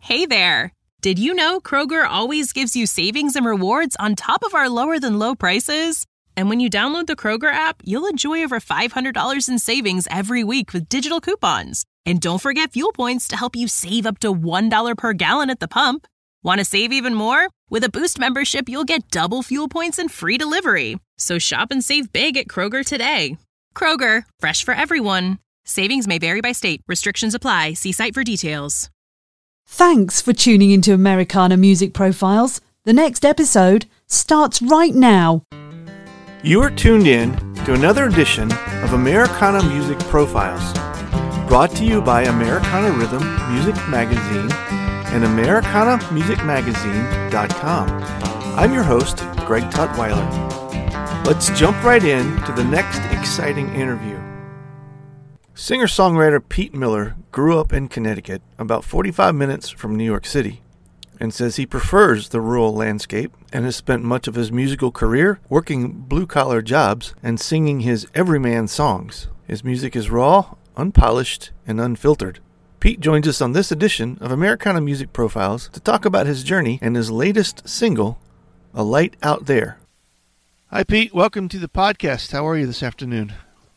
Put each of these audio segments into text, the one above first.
Hey there! Did you know Kroger always gives you savings and rewards on top of our lower-than-low prices? And when you download the Kroger app, you'll enjoy over $500 in savings every week with digital coupons. And don't forget fuel points to help you save up to $1 per gallon at the pump. Want to save even more? With a Boost membership, you'll get double fuel points and free delivery. So shop and save big at Kroger today. Kroger, fresh for everyone. Savings may vary by state. Restrictions apply. See site for details. Thanks for tuning into Americana Music Profiles. The next episode starts right now. You are tuned in to another edition of Americana Music Profiles, brought to you by Americana Rhythm Music Magazine and AmericanaMusicMagazine.com. I'm your host, Greg Tutwiler. Let's jump right in to the next exciting interview. Singer-songwriter Pete Miller grew up in Connecticut, about 45 minutes from New York City, and says he prefers the rural landscape and has spent much of his musical career working blue-collar jobs and singing his everyman songs. His music is raw, unpolished, and unfiltered. Pete joins us on this edition of Americana Music Profiles to talk about his journey and his latest single, A Light Out There. Hi, Pete. Welcome to the podcast. How are you this afternoon?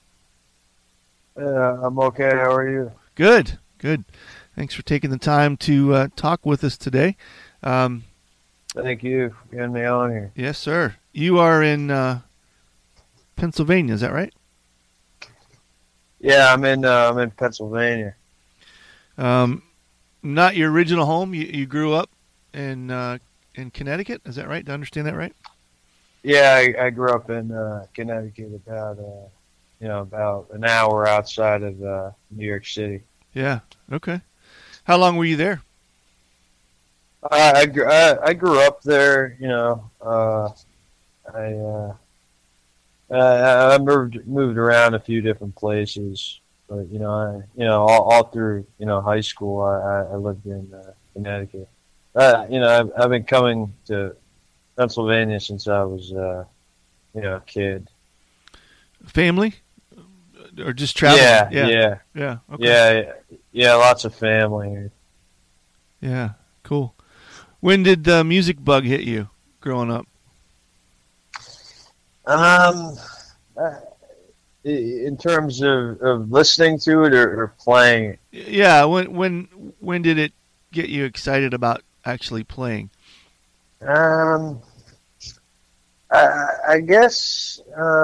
I'm okay. How are you? Good. Thanks for taking the time to talk with us today. Thank you for getting me on here. Yes, sir. You are in Pennsylvania, is that right? Yeah, I'm in Pennsylvania. Not your original home. You grew up in Connecticut. Is that right? Did I understand that right? Yeah, I grew up in Connecticut, about an hour outside of New York City. Yeah. Okay. How long were you there? I grew up there. I moved around a few different places, but all through high school I lived in Connecticut. I've been coming to Pennsylvania since I was a kid. Family, or just traveling? Yeah. Okay. Yeah. Lots of family here. Yeah, cool. When did the music bug hit you growing up? In terms of listening to it or playing it? Yeah, when did it get you excited about actually playing? I guess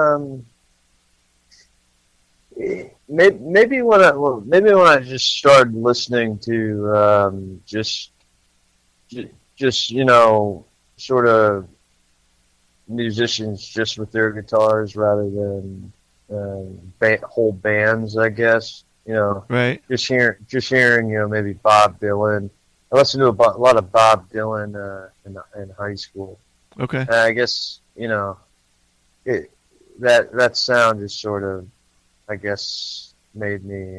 maybe when I just started listening to just sort of musicians just with their guitars rather than whole bands, I guess. Right. Just hearing maybe Bob Dylan. I listened to a lot of Bob Dylan in high school. Okay. And I guess that sound just sort of, I guess, made me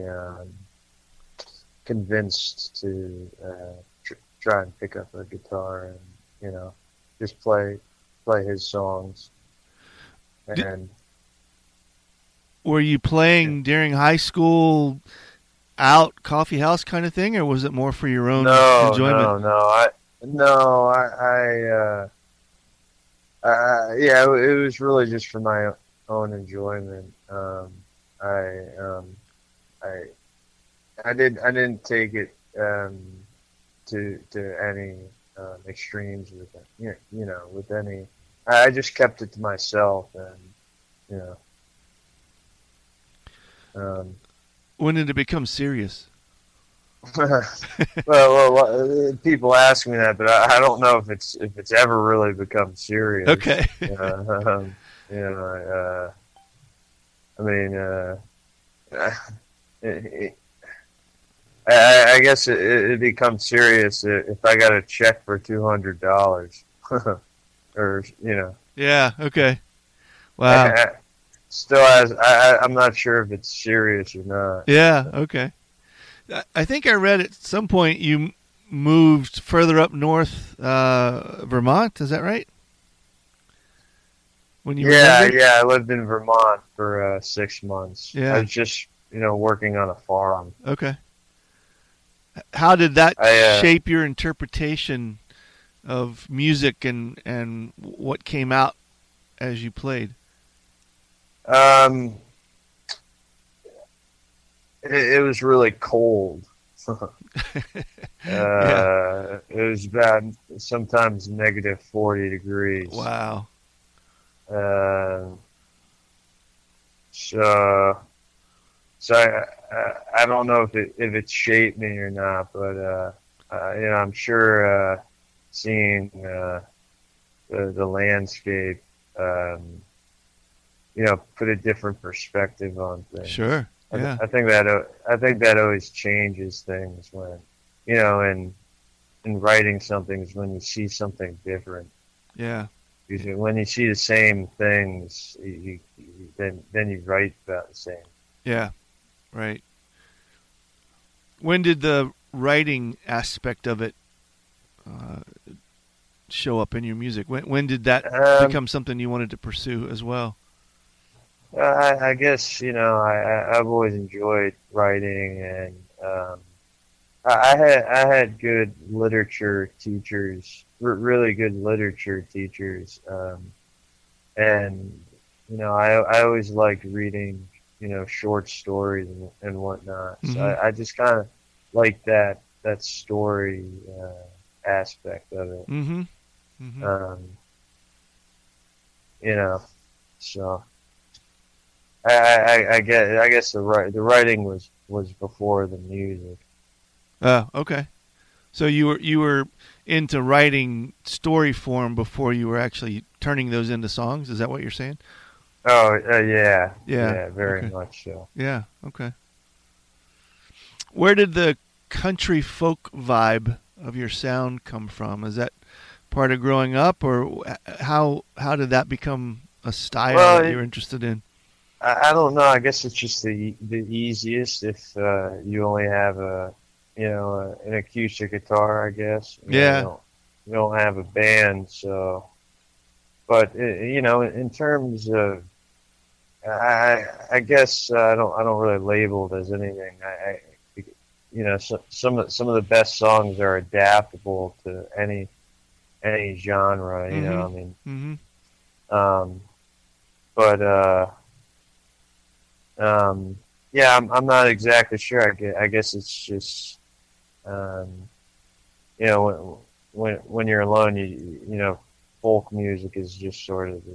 convinced to try and pick up a guitar and just play his songs. And were you playing during high school, out coffee house kind of thing, or was it more for your own enjoyment? It was really just for my own enjoyment. I didn't take it to any extremes with it. With any. I just kept it to myself, and When did it become serious? well, people ask me that, but I don't know if it's ever really become serious. Okay. I guess it becomes serious if I got a check for $200, or Yeah. Okay. Wow. Still has. I'm not sure if it's serious or not. Yeah. Okay. I think I read at some point you moved further up north, Vermont. Is that right? When you I lived in Vermont for 6 months. Yeah. I was just working on a farm. Okay. How did that I, shape your interpretation of music and what came out as you played? um, it was really cold. Yeah. It was about sometimes negative 40 degrees. Wow. Uh, so I don't know if it shaped me or not, but I'm sure seeing the landscape, put a different perspective on things. Sure. Yeah. I think that always changes things when, in writing something is when you see something different. Yeah. Usually when you see the same things, then you write about the same. Yeah. Right. When did the writing aspect of it show up in your music? When did that become something you wanted to pursue as well? I guess I've always enjoyed writing, and I had good literature teachers, really good literature teachers, and I always liked reading short stories and whatnot. Mm-hmm. So I just kind of like that story aspect of it. Mm-hmm. Mm-hmm. So. I guess the writing was before the music. Okay. So you were into writing story form before you were actually turning those into songs. Is that what you're saying? Oh yeah. Yeah. Yeah, very Okay. much so. Yeah. Okay. Where did the country folk vibe of your sound come from? Is that part of growing up, or how did that become a style that you're interested in? I don't know. I guess it's just the easiest if you only have an acoustic guitar. I guess. You don't have a band, so. But in terms of, I guess I don't really label it as anything. Some of the best songs are adaptable to any genre. Mm-hmm. I mean. Mm-hmm. But. Yeah, I'm not exactly sure. I guess it's just, when you're alone, folk music is just sort of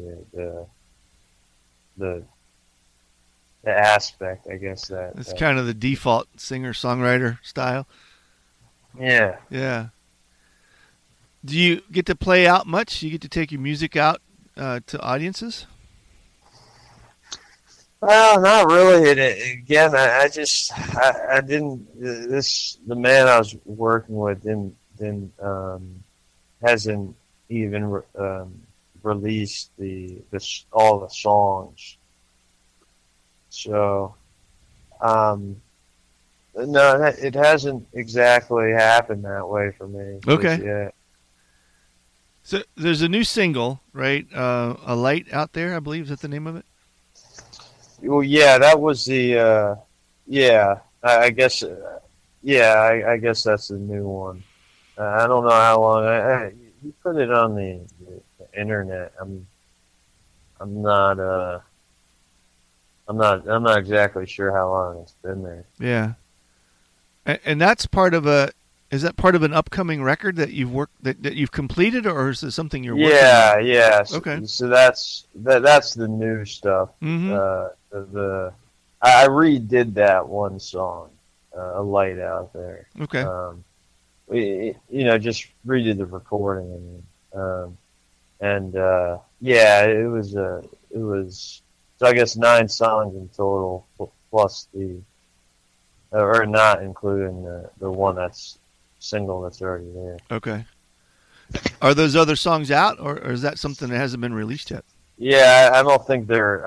the aspect, I guess It's kind of the default singer-songwriter style. Yeah. Yeah. Do you get to play out much? Do you get to take your music out to audiences? Well, not really. And again, I didn't. The man I was working with hasn't even released all the songs. So, no, it hasn't exactly happened that way for me. Okay. Yet. So there's a new single, right? A Light out there, I believe. Is that the name of it? Well, yeah, that was the, I guess, I guess that's the new one. I don't know how long. You put it on the internet. I'm not exactly sure how long it's been there. Yeah, and that's part of is that part of an upcoming record that you've that you've completed, or is it something you're working on? Yeah. Okay. So that's the new stuff. Mm-hmm. I redid that one song, A Light Out There. Okay. Just redid the recording, it was so I guess 9 songs in total, plus or not including the one that's single that's already there. Okay. Are those other songs out, or is that something that hasn't been released yet? Yeah, I don't think they're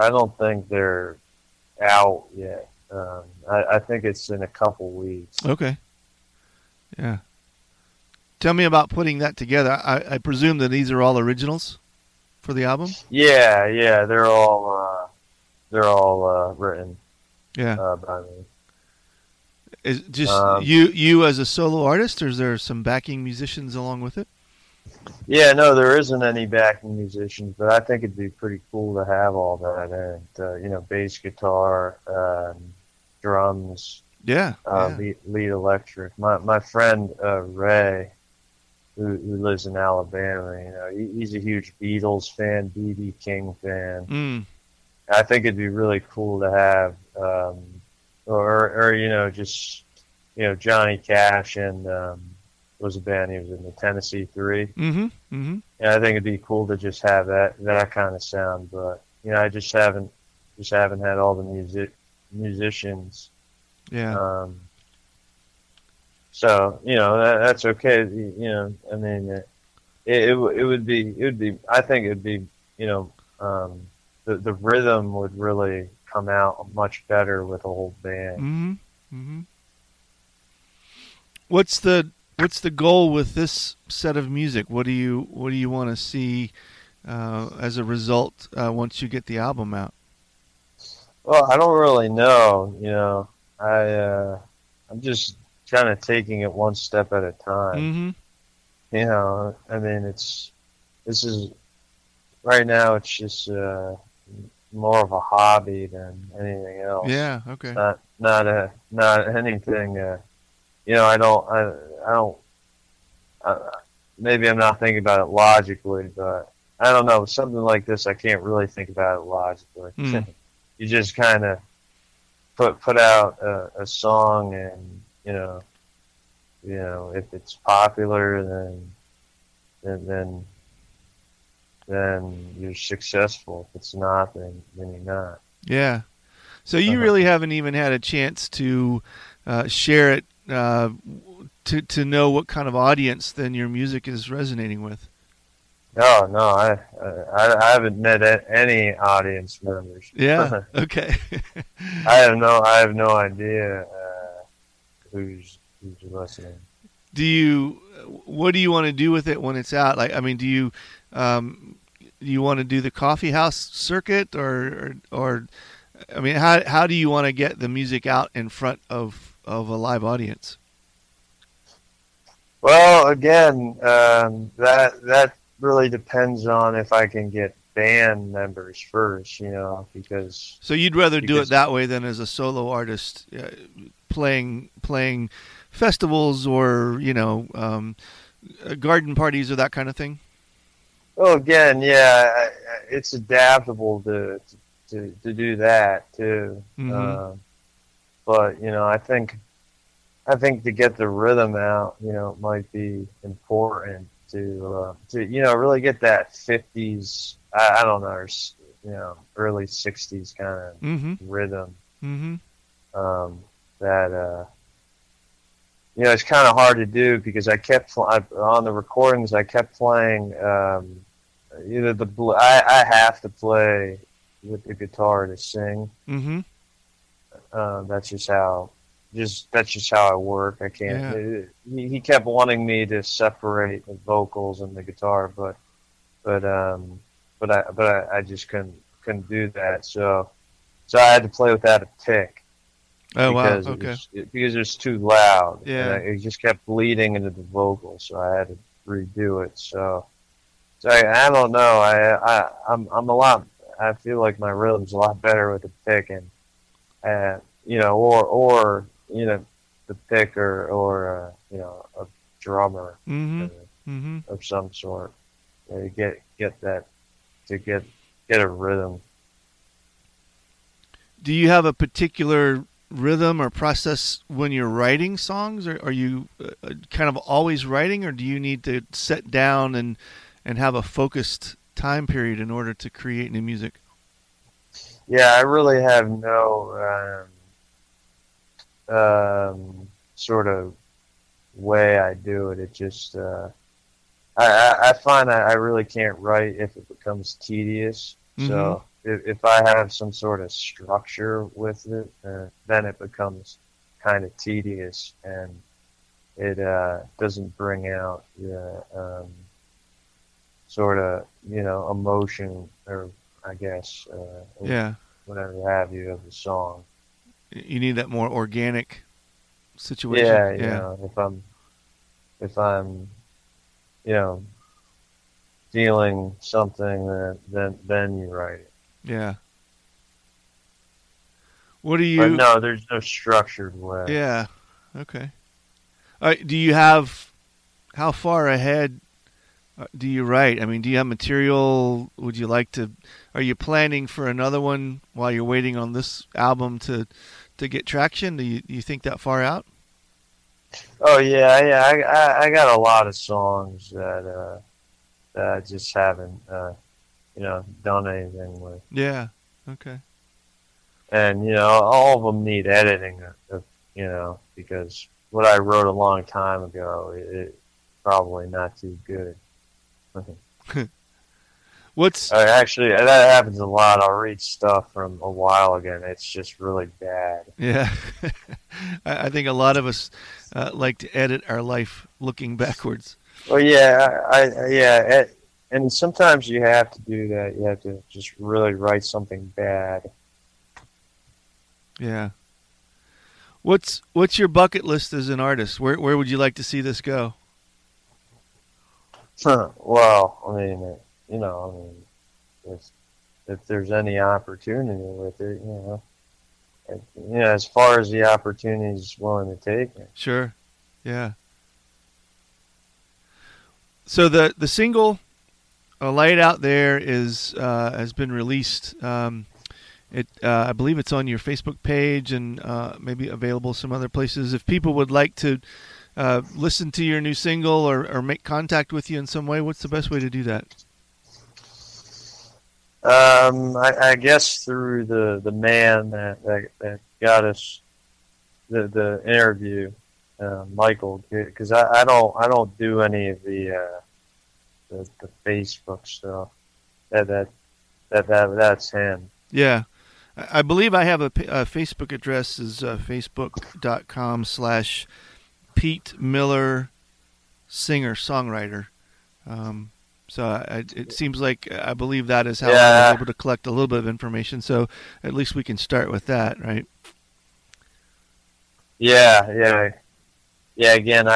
out yet. I think it's in a couple weeks. Okay. Yeah. Tell me about putting that together. I presume that these are all originals for the album? Yeah, they're all written by me. Is just you as a solo artist, or is there some backing musicians along with it? Yeah, no, there isn't any backing musicians, but I think it'd be pretty cool to have all that, and bass guitar, drums, lead electric. My friend Ray, who lives in Alabama, he's a huge Beatles fan, B.B. King fan. Mm. I think it'd be really cool to have, Johnny Cash and was a band. He was in the Tennessee Three. Mm-hmm. Mm-hmm. Yeah, I think it'd be cool to just have that kind of sound, but I just haven't had all the musicians. Yeah. So that's okay. I mean, it would be. I think it'd be. The rhythm would really come out much better with a whole band. Mm-hmm. Mm-hmm. What's the goal with this set of music? What do you want to see as a result once you get the album out? Well, I don't really know. I'm just kind of taking it one step at a time. Mm-hmm. I mean, this is right now. It's just more of a hobby than anything else. Yeah. Okay. Not anything. I don't. Maybe I'm not thinking about it logically, but I don't know. Something like this, I can't really think about it logically. Mm. You just kind of put out a song, and if it's popular, then you're successful. If it's not, then you're not. Yeah. So you really haven't even had a chance to share it to know what kind of audience then your music is resonating with. No, I haven't met any audience members. Yeah. Okay. I have no idea who's listening. What do you want to do with it when it's out? Like, I mean, do you want to do the coffee house circuit, or I mean, how do you want to get the music out in front of a live audience? Well, again, that really depends on if I can get band members first, because. So you'd rather do it that way than as a solo artist, playing festivals or garden parties or that kind of thing? Well, again, yeah, it's adaptable to do that too. Mm-hmm. But I think to get the rhythm out, it might be important to really get that 50s, I don't know, early 60s kind of mm-hmm. rhythm. Mm-hmm. That it's kind of hard to do because on the recordings I kept playing either I have to play with the guitar to sing. Mm-hmm. That's just how I work. I can't. Yeah. He kept wanting me to separate the vocals and the guitar, but I just couldn't do that. So I had to play without a pick. Oh wow! Okay. Because it was too loud. Yeah. And it just kept bleeding into the vocals, so I had to redo it. So I don't know. I'm a lot. I feel like my rhythm's a lot better with a pick, and or the pick or a drummer mm-hmm. of some sort. Get a rhythm. Do you have a particular rhythm or process when you're writing songs, or are you kind of always writing, or do you need to sit down and have a focused time period in order to create new music? Yeah, I really have no sort of way I do it. It just I find I really can't write if it becomes tedious. Mm-hmm. So if I have some sort of structure with it, then it becomes kind of tedious, and it doesn't bring out the sort of emotion, or I guess whatever have you of the song. You need that more organic situation. Yeah, you know, if I'm, you know, feeling something, then you write it. Yeah. What do you? But no, there's no structured way. Yeah. Okay. Do you have? How far ahead do you write? I mean, do you have material? Would you like to? Are you planning for another one while you're waiting on this album to get traction? Do you think that far out? Oh yeah. I got a lot of songs that I just haven't, you know, done anything with. Yeah. Okay. And you know, all of them need editing. You know, because what I wrote a long time ago, it probably not too good. Actually, that happens a lot. I'll read stuff from a while ago, and it's just really bad. Yeah. I think a lot of us like to edit our life looking backwards. Well, yeah, and sometimes you have to do that. You have to just really write something bad. Yeah. What's your bucket list as an artist? Where would you like to see this go? Well, I mean, you know, if there's any opportunity with it, you know, as far as the opportunity is willing to take it. Sure. Yeah. So the single "Light Out There" has been released. I believe it's on your Facebook page and maybe available some other places. If people would like to listen to your new single or make contact with you in some way, what's the best way to do that? I guess through the man that got us the interview, Michael, because I don't do any of the Facebook stuff. That's him. Yeah. I believe I have a Facebook address is facebook.com/Pete Miller singer-songwriter. So it seems like I believe that is how I was able to collect a little bit of information. So at least we can start with that, right? Yeah. Again,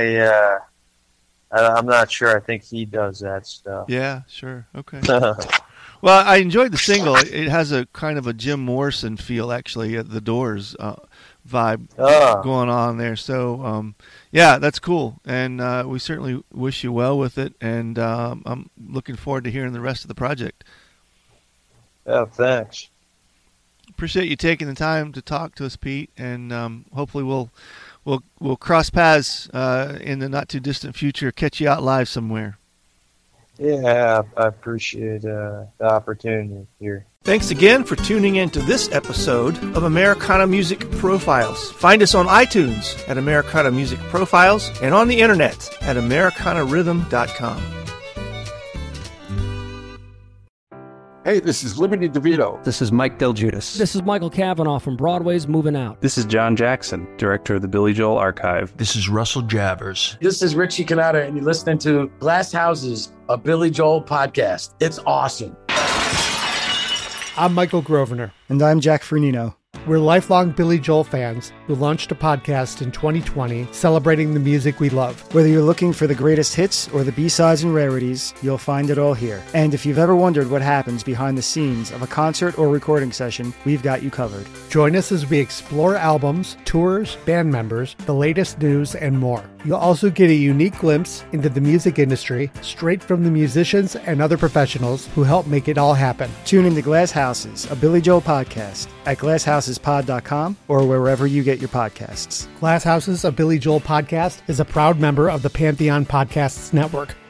I'm not sure. I think he does that stuff. Yeah, sure. Okay. Well, I enjoyed the single. It has a kind of a Jim Morrison feel, actually, the Doors vibe going on there. So, yeah, that's cool. And we certainly wish you well with it. And I'm looking forward to hearing the rest of the project. Yeah, thanks. Appreciate you taking the time to talk to us, Pete. And hopefully we'll cross paths in the not too distant future. Catch you out live somewhere. Yeah, I appreciate the opportunity here. Thanks again for tuning in to this episode of Americana Music Profiles. Find us on iTunes at Americana Music Profiles and on the internet at AmericanaRhythm.com. Hey, this is Liberty DeVito. This is Mike Del Giudice. This is Michael Cavanaugh from Broadway's Moving Out. This is John Jackson, director of the Billy Joel Archive. This is Russell Javers. This is Richie Cannata, and you're listening to Glass Houses, a Billy Joel podcast. It's awesome. I'm Michael Grosvenor. And I'm Jack Fernino. We're lifelong Billy Joel fans who launched a podcast in 2020 celebrating the music we love. Whether you're looking for the greatest hits or the B-sides and rarities, you'll find it all here. And if you've ever wondered what happens behind the scenes of a concert or recording session, we've got you covered. Join us as we explore albums, tours, band members, the latest news, and more. You'll also get a unique glimpse into the music industry straight from the musicians and other professionals who help make it all happen. Tune into Glass Houses, a Billy Joel podcast at glasshouses.pod.com or wherever you get your podcasts. Glass Houses, a Billy Joel podcast is a proud member of the Pantheon Podcasts Network.